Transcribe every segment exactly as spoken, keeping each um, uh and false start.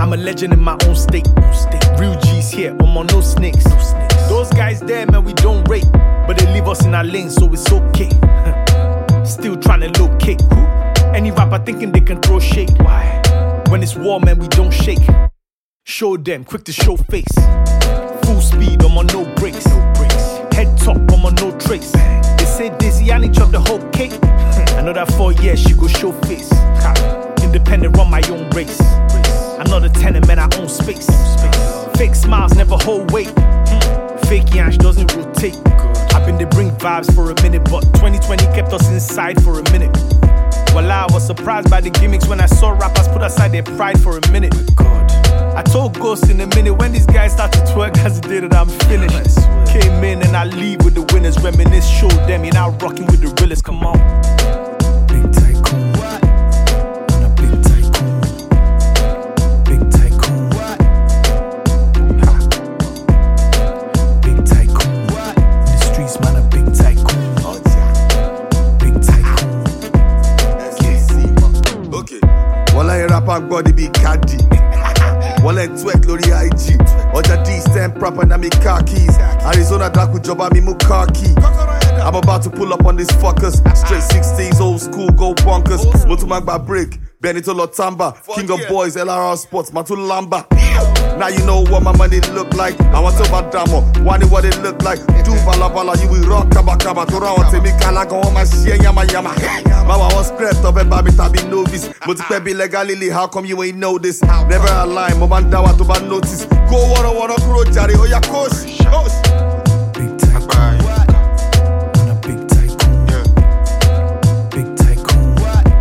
I'm a legend in my own state. Real G's here, I'm on no snakes. Those guys there, man, we don't rate, but they leave us in our lane, so it's okay. Still trying to locate any rapper thinking they can throw shade. Why? When it's war, man, we don't shake. Show them, quick to show face. Full speed, I'm on no brakes. Head top, I'm on no trace. They say Dizzy, I need chop the whole cake. Another four years, she go show face. Independent, run my own race. I'm not a tenant, man, I own space. Fake smiles never hold weight. Fake yansh doesn't rotate. I've been to bring vibes for a minute, but twenty twenty kept us inside for a minute. Well, I was surprised by the gimmicks when I saw rappers put aside their pride for a minute. I told Ghost in a minute when these guys start to twerk as they did it, I'm finished. Came in and I leave with the winners, reminisce, show them you're now rocking with the realest. Come on. Big tycoon. I'm a big tycoon. Big tycoon. Ha. Big tycoon. In the streets, man, a big tycoon. Big tycoon. Okay. Well, I rap and body be caddy. One leg twerk lórí I G. Ọjà D stand proper na me car keys. Arizona dark with job me mu car key. I'm about to pull up on these fuckers. Straight sixteens, old school, go bonkers. Motumagba break, Benito Lotamba, King of Boys, L R R Sports, Matulamba. Now you know what my money look like. I want to badamo, wani what it look like. Do bala bala, you will rock kaba kaba. Tora wa temi kala go on my share yama yama. Mama was scrapped up and baby tabi novice. But to be legally, how come you ain't know this? Never a lie, mama dawa to ban notice. Go wara wara kuro jari, oh ya coach. Big tycoon. On a big tycoon. Big tycoon.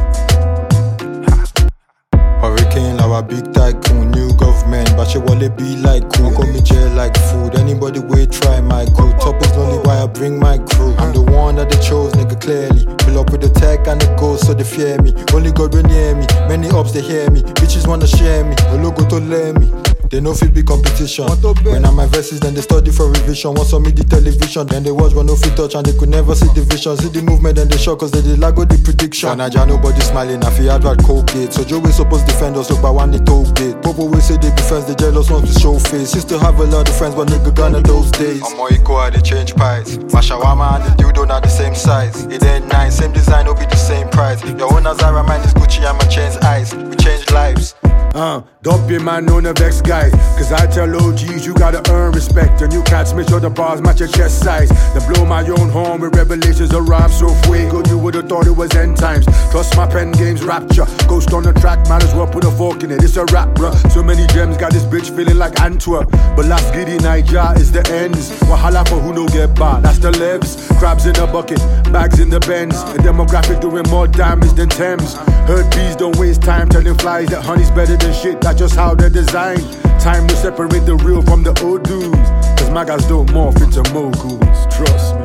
Hurricane, our big tycoon, new government, but she wanna be like cool. Call me jail like food. Anybody will try my crew. Top is only why I bring my crew. I'm the one that they chose, nigga, clearly. Pull up with the tech and the ghost, so they fear me. Only God will near me. Many ups they hear me. Bitches wanna share me. A logo to let me. They know fit be competition. When I'm my verses, then they study for revision. Once on me the television, then they watch when no fit touch and they could never see the vision. See the movement, then they shock cause they did lago the prediction. For Naija, nobody smiling, I feel advert Colgate. So Joe we supposed defend us, look by one the toll gate. Popo will say they be friends, they jealous ones to show face. Used to have a lot of friends, but nigga gone in those days. I'm more equal, they change pies. My shawarma and the dildo not the same size. It ain't nice, same design, will be the same price. Your own Zara, mine is Gucci, I'ma change eyes. We change lives. Uh, don't be man on the vex guys. Cause I tell O Gs you gotta earn respect. And you can't make sure the bars match your chest size. Then blow my own horn with revelations arrive so fuego. You would've thought it was end times. Trust my pen game's rapture. Ghost on the track, might as well put a fork in it. It's a rap, bruh. So many gems got this bitch feeling like Antwerp. But last giddy Naija is the ends. Wahala for who no get by. That's the lebs. Crabs in the bucket, bags in the bends. A demographic doing more damage than Thames. Heard bees don't waste time telling flies that honey's better than shit. That's just how they're designed. Time to separate the real from the old dudes. Cause my guys don't morph into moguls. Trust me.